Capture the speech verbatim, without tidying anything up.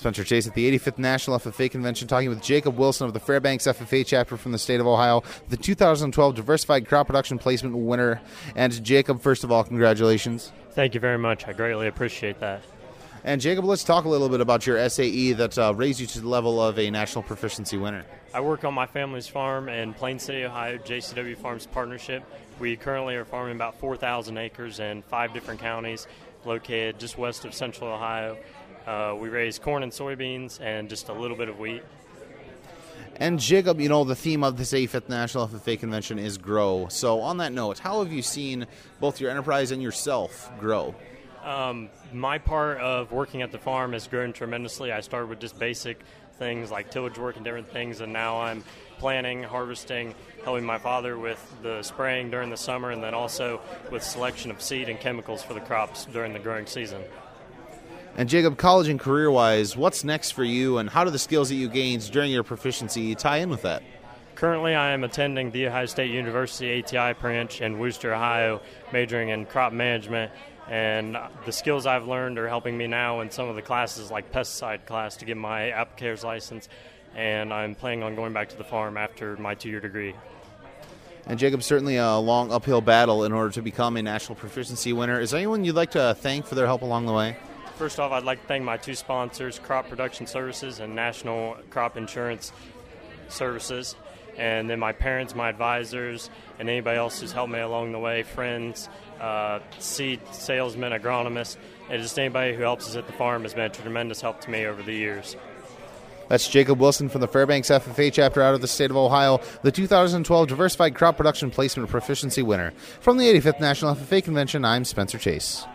Spencer Chase at the eighty-fifth National F F A Convention, talking with Jacob Wilson of the Fairbanks F F A chapter from the state of Ohio, the two thousand twelve Diversified Crop Production Placement winner. And Jacob, first of all, congratulations. Thank you very much. I greatly appreciate that. And Jacob, let's talk a little bit about your S A E that uh, raised you to the level of a national proficiency winner. I work on my family's farm in Plain City, Ohio, J C W Farms Partnership. We currently are farming about four thousand acres in five different counties located just west of central Ohio. Uh, we raise corn and soybeans and just a little bit of wheat. And Jacob, you know, the theme of this eighty-fifth National F F A Convention is grow. So on that note, how have you seen both your enterprise and yourself grow? Um, my part of working at the farm has grown tremendously. I started with just basic things like tillage work and different things, and now I'm planting, harvesting, helping my father with the spraying during the summer, and then also with selection of seed and chemicals for the crops during the growing season. And Jacob, college and career-wise, what's next for you, and how do the skills that you gained during your proficiency tie in with that? Currently, I am attending The Ohio State University A T I branch in Wooster, Ohio, majoring in crop management, and the skills I've learned are helping me now in some of the classes like pesticide class to get my applicator's license, and I'm planning on going back to the farm after my two-year degree. And Jacob, certainly a long uphill battle in order to become a national proficiency winner. Is there anyone you'd like to thank for their help along the way? First off, I'd like to thank my two sponsors, Crop Production Services and National Crop Insurance Services, and then my parents, my advisors, and anybody else who's helped me along the way, friends, uh, seed salesmen, agronomists, and just anybody who helps us at the farm has been a tremendous help to me over the years. That's Jacob Wilson from the Fairbanks F F A chapter out of the state of Ohio, the two thousand twelve Diversified Crop Production Placement Proficiency winner. From the eighty-fifth National F F A Convention, I'm Spencer Chase.